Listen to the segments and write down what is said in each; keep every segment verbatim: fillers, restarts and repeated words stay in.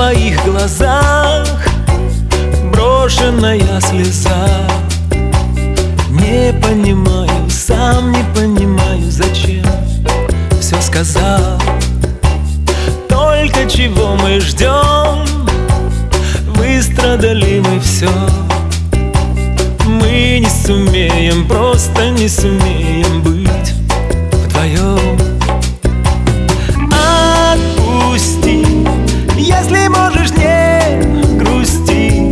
твоих глазах брошенная слеза. Не понимаю, сам не понимаю, зачем все сказал. Только чего мы ждем, выстрадали мы все. Мы не сумеем, просто не сумеем быть вдвоем. Отпусти, если можешь, не грусти.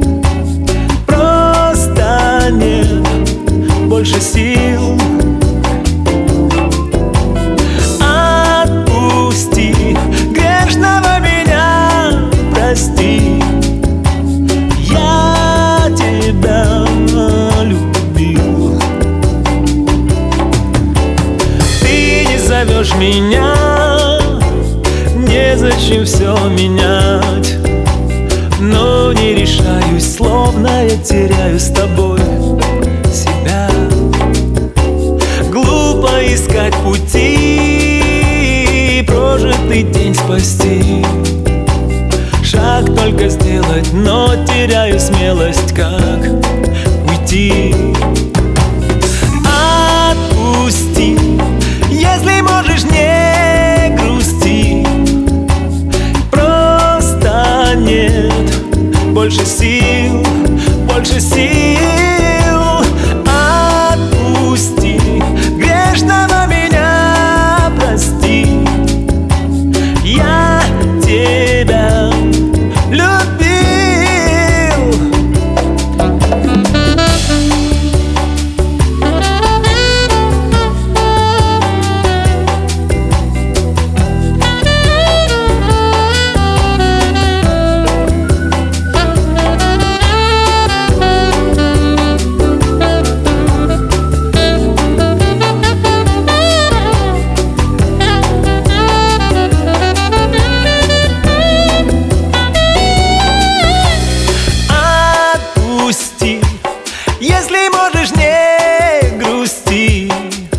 Просто нет больше сил. Отпусти, грешного меня прости. Я тебя любил. Ты не зовешь меня, незачем все менять. Но не решаюсь, словно я теряю с тобой себя. Глупо искать пути, прожитый день спасти. Шаг только сделать, но теряю смелость, как уйти. Отпусти, если можешь, не грусти. Просто нет больше сил, больше сил. Отпусти, грешного меня прости. Я тебя любил. Если можешь, не грусти.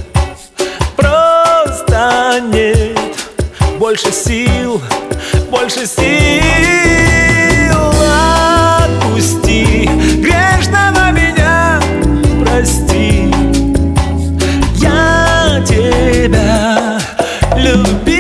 Просто нет больше сил, больше сил. Отпусти, грешного меня прости. Я тебя любил.